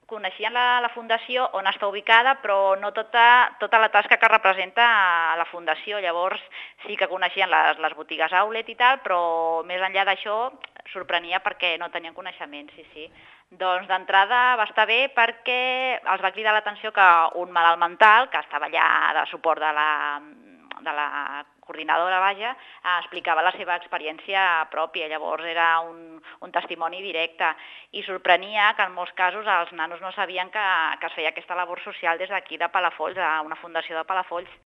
coneixien la fundació, on està ubicada, però no tota la tasca que representa la fundació. Llavors sí que coneixien les botigues outlet i tal, però més enllà d'això sorprenia perquè no tenien coneixement, sí. Doncs d'entrada va estar bé perquè els va cridar l'atenció que un malalt mental, que estava allà de suport de la coordinadora, vaja, explicava la seva experiència pròpia. Llavors era un testimoni directe i sorprenia que en molts casos els nanos no sabien que es feia aquesta labor social des d'aquí de Palafolls, a una fundació de Palafolls.